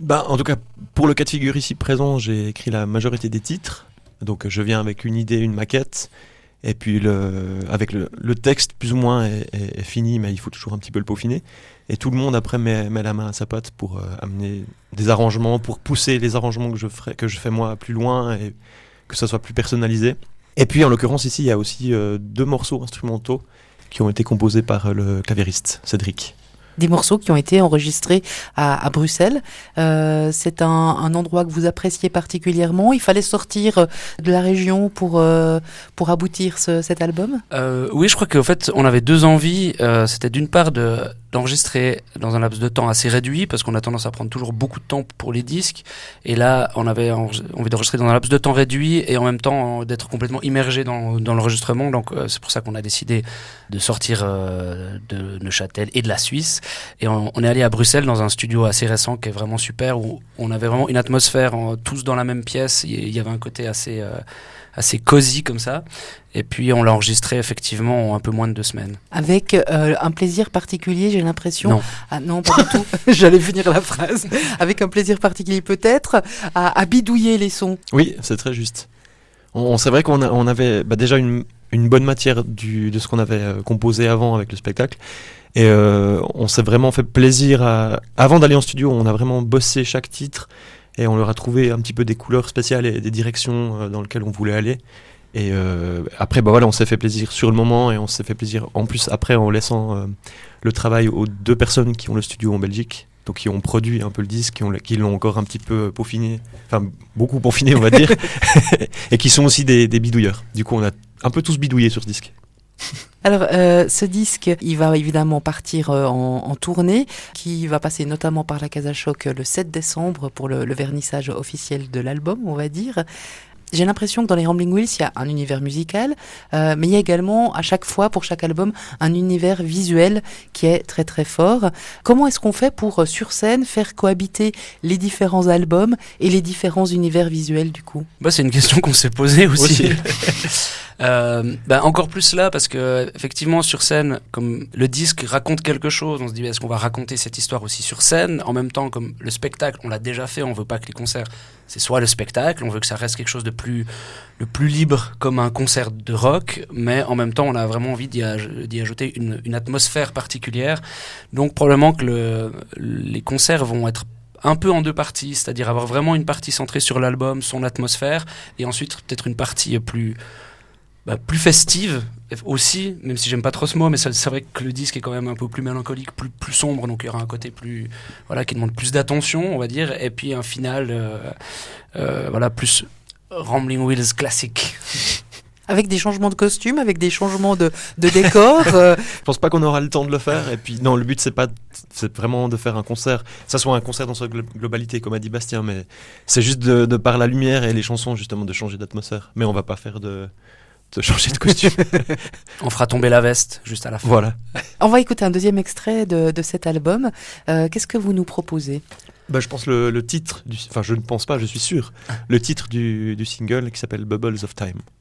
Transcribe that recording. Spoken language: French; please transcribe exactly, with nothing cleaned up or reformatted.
Bah, en tout cas, pour le cas de figure ici présent, j'ai écrit la majorité des titres. Donc je viens avec une idée, une maquette, et puis le, avec le, le texte plus ou moins est, est, est fini, mais il faut toujours un petit peu le peaufiner. Et tout le monde après met, met la main à sa pâte pour euh, amener des arrangements, pour pousser les arrangements que je, ferai, que je fais moi plus loin et que ça soit plus personnalisé. Et puis en l'occurrence ici, il y a aussi euh, deux morceaux instrumentaux qui ont été composés par le clavieriste Cédric. Des morceaux qui ont été enregistrés à, à Bruxelles. Euh, c'est un, un endroit que vous appréciez particulièrement. Il fallait sortir de la région pour, euh, pour aboutir ce, cet album. euh, Oui, je crois qu'en fait, on avait deux envies. Euh, c'était d'une part de, d'enregistrer dans un laps de temps assez réduit, parce qu'on a tendance à prendre toujours beaucoup de temps pour les disques. Et là, on avait envie d'enregistrer dans un laps de temps réduit et en même temps d'être complètement immergé dans, dans l'enregistrement. Donc, euh, c'est pour ça qu'on a décidé de sortir euh, de Neuchâtel et de la Suisse. Et on, on est allé à Bruxelles dans un studio assez récent qui est vraiment super, où on avait vraiment une atmosphère en, tous dans la même pièce. Il y avait un côté assez, euh, assez cosy comme ça. Et puis on l'a enregistré effectivement en un peu moins de deux semaines. Avec euh, un plaisir particulier, j'ai l'impression. Non. Ah non, pas du tout. J'allais finir la phrase. Avec un plaisir particulier peut-être à, à bidouiller les sons. Oui, c'est très juste. On, c'est vrai qu'on a, on avait bah, déjà une, une bonne matière du, de ce qu'on avait euh, composé avant avec le spectacle. Et euh, on s'est vraiment fait plaisir à... Avant d'aller en studio, on a vraiment bossé chaque titre et on leur a trouvé un petit peu des couleurs spéciales et des directions euh, dans lesquelles on voulait aller. Et euh, après, bah voilà, on s'est fait plaisir sur le moment et on s'est fait plaisir en plus après en laissant euh, le travail aux deux personnes qui ont le studio en Belgique, donc qui ont produit un peu le disque, qui, ont, qui l'ont encore un petit peu peaufiné, enfin beaucoup peaufiné on va dire, et qui sont aussi des, des bidouilleurs. Du coup, on a un peu tous bidouillé sur ce disque. Alors, euh, ce disque, il va évidemment partir euh, en, en tournée, qui va passer notamment par la Casa Choc le sept décembre pour le, le vernissage officiel de l'album, on va dire. J'ai l'impression que dans les Rambling Wheels, il y a un univers musical, euh, mais il y a également, à chaque fois, pour chaque album, un univers visuel qui est très très fort. Comment est-ce qu'on fait pour, sur scène, faire cohabiter les différents albums et les différents univers visuels, du coup ? Bah, c'est une question qu'on s'est posée aussi. aussi. Euh, bah encore plus là, parce que effectivement sur scène, comme le disque raconte quelque chose, on se dit bah, est-ce qu'on va raconter cette histoire aussi sur scène? En même temps, comme le spectacle, on l'a déjà fait, on veut pas que les concerts, c'est soit le spectacle, on veut que ça reste quelque chose de plus, le plus libre comme un concert de rock, mais en même temps, on a vraiment envie d'y, aj- d'y ajouter une, une atmosphère particulière. Donc probablement que le, les concerts vont être un peu en deux parties, c'est-à-dire avoir vraiment une partie centrée sur l'album, son atmosphère, et ensuite peut-être une partie plus Bah, plus festive aussi, même si j'aime pas trop ce mot, mais c'est, c'est vrai que le disque est quand même un peu plus mélancolique, plus, plus sombre, donc il y aura un côté plus, voilà, qui demande plus d'attention, on va dire, et puis un final, euh, euh, voilà, plus Rambling Wheels classique. Avec des changements de costumes, avec des changements de, de décor. euh... Je pense pas qu'on aura le temps de le faire. Et puis non, le but c'est pas, c'est vraiment de faire un concert. Ça soit un concert dans sa glo- globalité, comme a dit Bastien, mais c'est juste de, de par la lumière et les chansons justement de changer d'atmosphère. Mais on va pas faire de de changer de costume. On fera tomber la veste juste à la fin. Voilà. On va écouter un deuxième extrait de, de cet album. Euh, qu'est-ce que vous nous proposez ? Bah, je pense le, le titre, du, enfin je ne pense pas, je suis sûr, le titre du, du single qui s'appelle Bubbles of Time.